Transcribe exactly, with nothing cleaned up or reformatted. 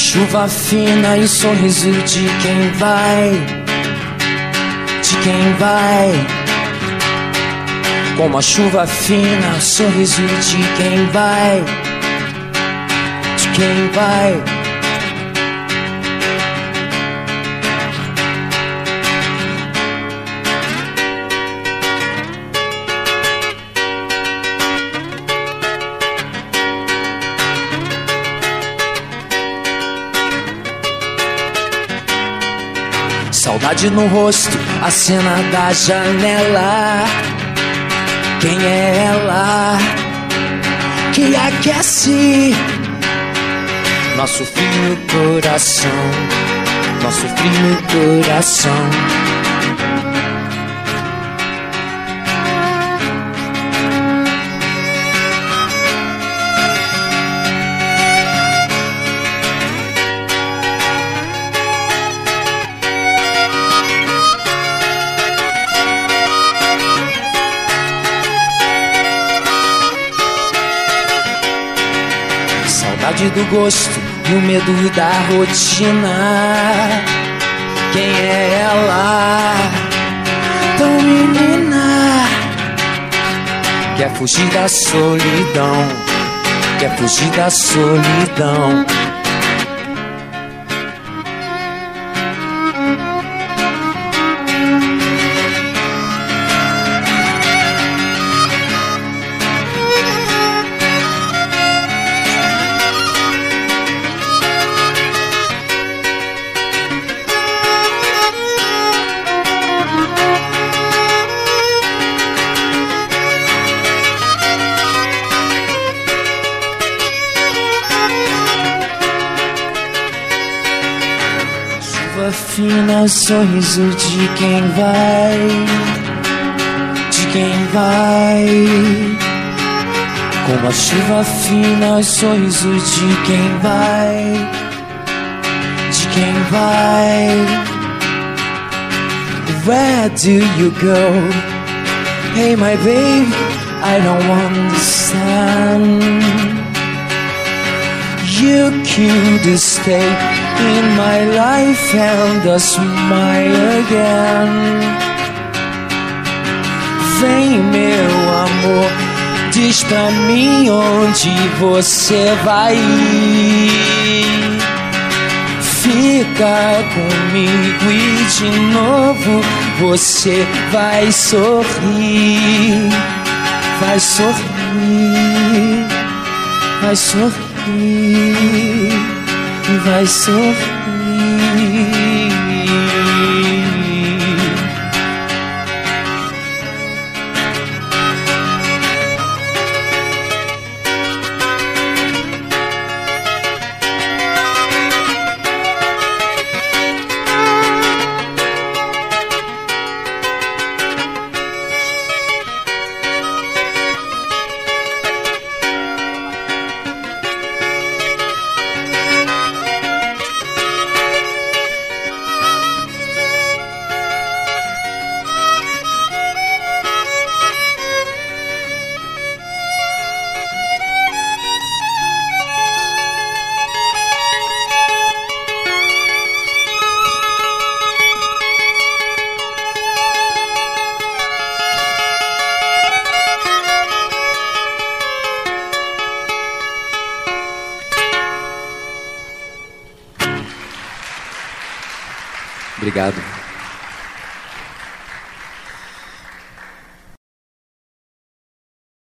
Chuva fina e o sorriso de quem vai, de quem vai. Como a chuva fina, o sorriso de quem vai, de quem vai. Saudade no rosto, a cena da janela. Quem é ela que aquece nosso frio no coração, nosso frio no coração? Saudade do gosto e o medo da rotina. Quem é ela, tão menina? Quer fugir da solidão, quer fugir da solidão. Chuva fina, o sorriso de quem vai, de quem vai. Como a chuva fina, o sorriso de quem vai, de quem vai. Where do you go? Hey my babe, I don't understand. You could stay in my life and a smile again. Vem meu amor, diz pra mim onde você vai ir. Fica comigo e de novo você vai sorrir. Vai sorrir, vai sorrir, vai sorrir. Obrigado.